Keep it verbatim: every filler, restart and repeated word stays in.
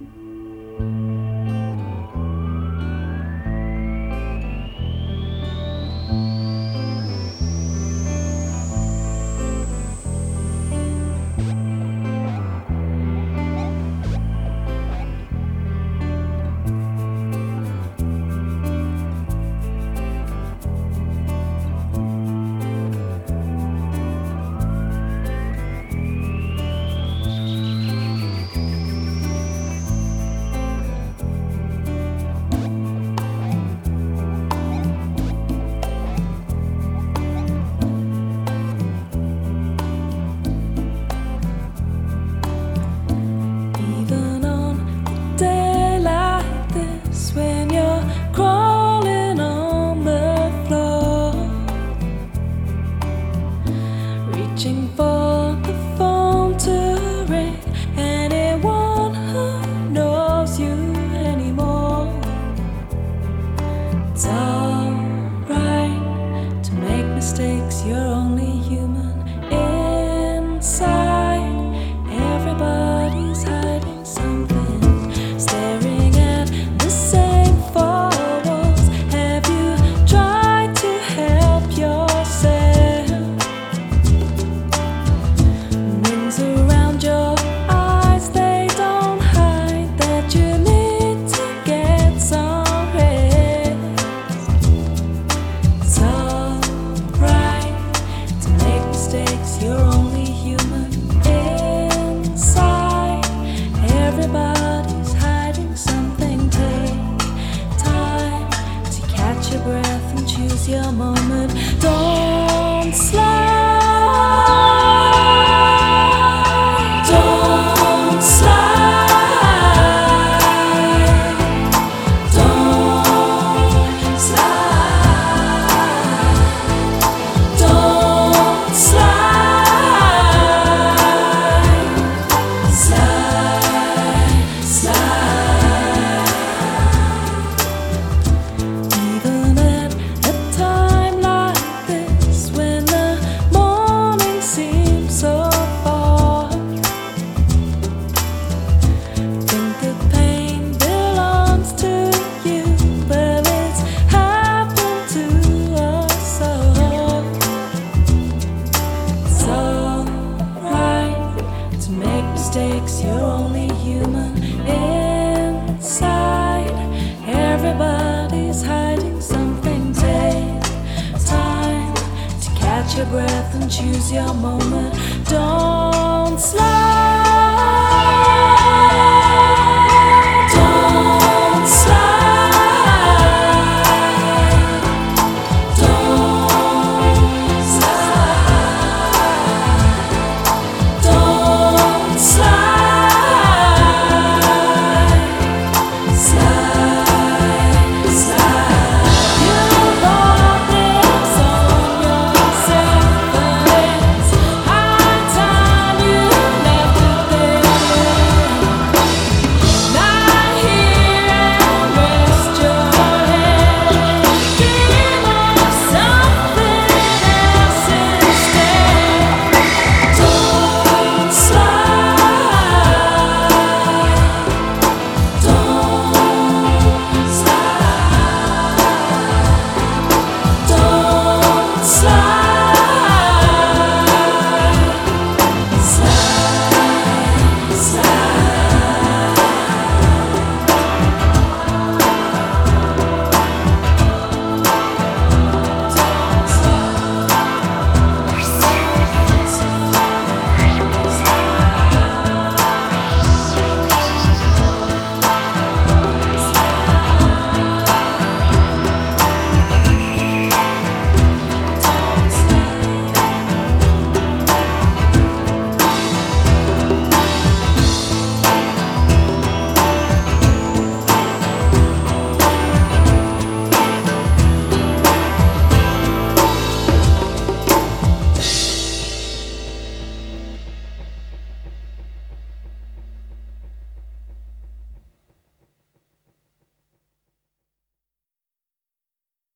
Reaching for the phone to ring, anyone who knows you anymore. It's alright to make mistakes, you're only human inside. Everybody's hiding something, staring at the same four walls. Have you tried to help yourself? Around your eyes, they don't hide that you need to get some rest. It's alright to make mistakes, you're only human inside. Everybody's hiding something. Take time to catch your breath and choose your moment. Don't slide. Mistakes, you're only human inside. Everybody's hiding something. Take time to catch your breath and choose your moment. Don't slide.